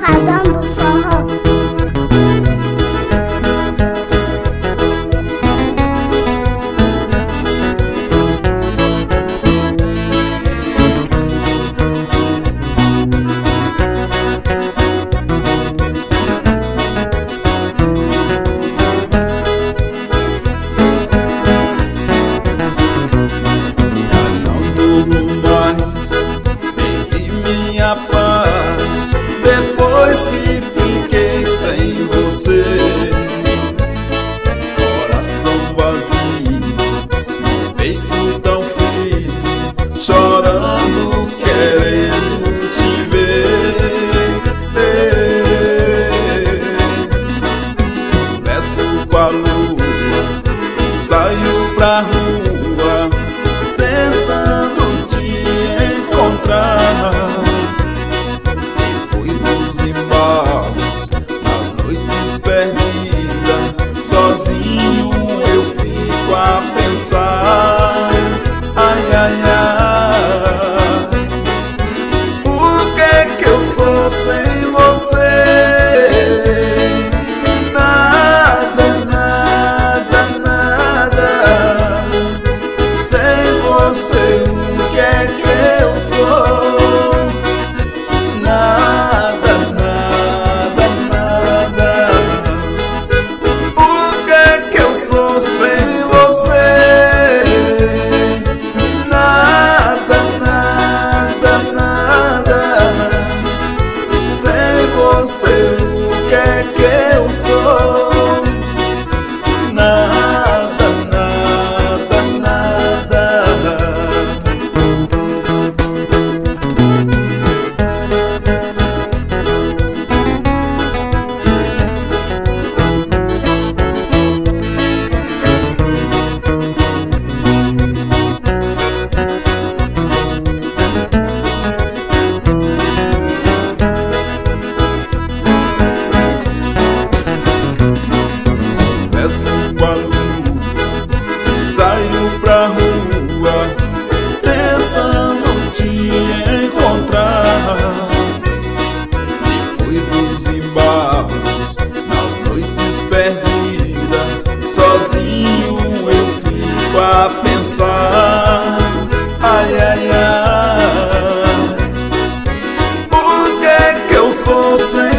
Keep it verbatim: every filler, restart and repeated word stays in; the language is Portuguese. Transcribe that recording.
Rasgando o forró. Paz, depois que fiquei sem você, coração vazio, peito tão frio, chorando, querendo te ver. Desço com a lua e saio pra rua, tentando te encontrar. Sozinho eu fico a pensar, ai, ai, ai, o que é que eu sou sem você? Nada, nada, nada. Sem você, o que é que eu sou? Nada, nada, nada. Sem você, nada, nada, nada. Sem você, o que é que eu sou? Nada, nada, nada. Saio pra rua, tentando te encontrar. Depois dos embalos, nas noites perdidas, sozinho eu fico a pensar, ai, ai, ai, por que que eu sou sem